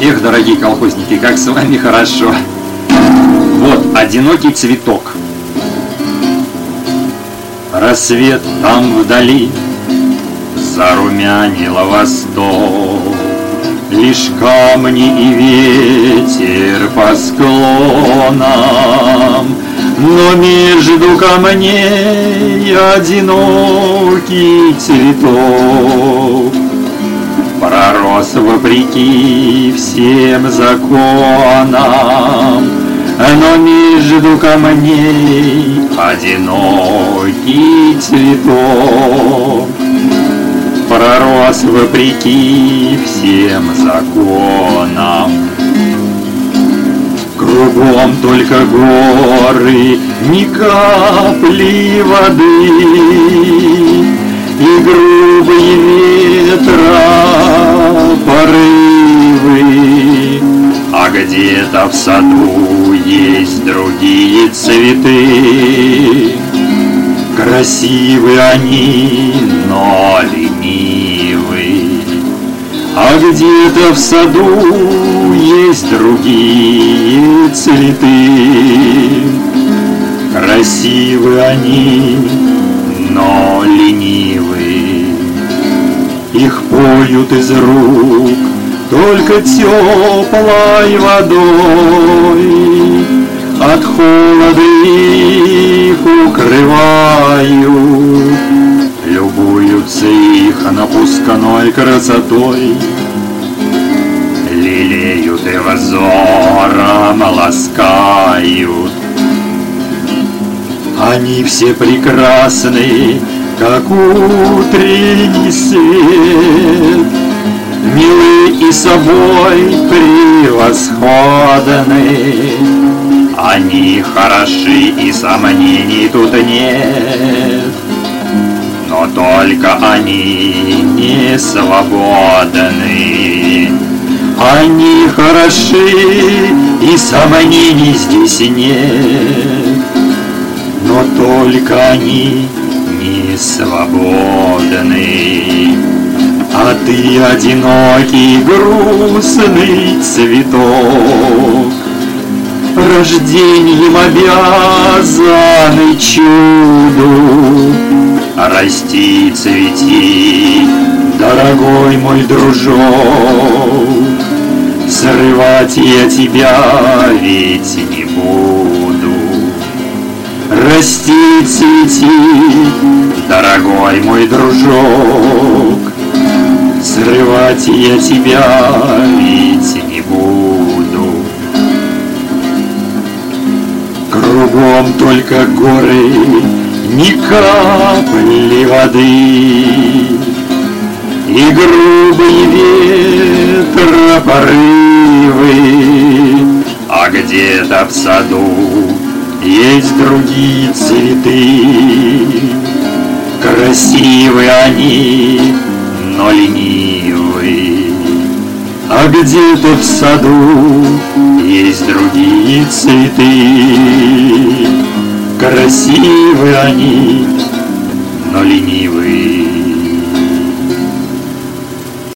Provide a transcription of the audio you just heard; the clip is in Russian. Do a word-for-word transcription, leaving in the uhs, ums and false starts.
Эх, дорогие колхозники, как с вами хорошо. Вот, одинокий цветок. Рассвет там вдали зарумянил восток. Лишь камни и ветер по склонам, но между камней одинокий цветок пророс вопреки всем законам, но между камней одинокий цветок пророс вопреки всем законам. Кругом только горы, ни капли воды, и грубые ветра порывы. А где-то в саду есть другие цветы. Красивы они, но ленивы. А где-то в саду есть другие цветы. Красивы они, но ленивы. Их поют из рук только теплой водой. От холода их укрывают, любуются их напускной красотой, лелеют и взором ласкают. Они все прекрасны, как утренний свет, милы и собой превосходны. Они хороши, и сомнений тут нет, но только они не свободны. Они хороши, и сомнений здесь нет, но только они не свободны. А ты одинокий грустный цветок, рождением обязанный чуду. Расти, цвети, дорогой мой дружок, срывать я тебя ведь не буду. Расти, цвети, дорогой мой дружок, срывать я тебя ведь не буду. Кругом только горы, ни капли воды, и грубые ветра порывы. А где-то в саду есть другие цветы. Красивы они, но ленивы. А где-то в саду есть другие цветы. Красивы они, но ленивы.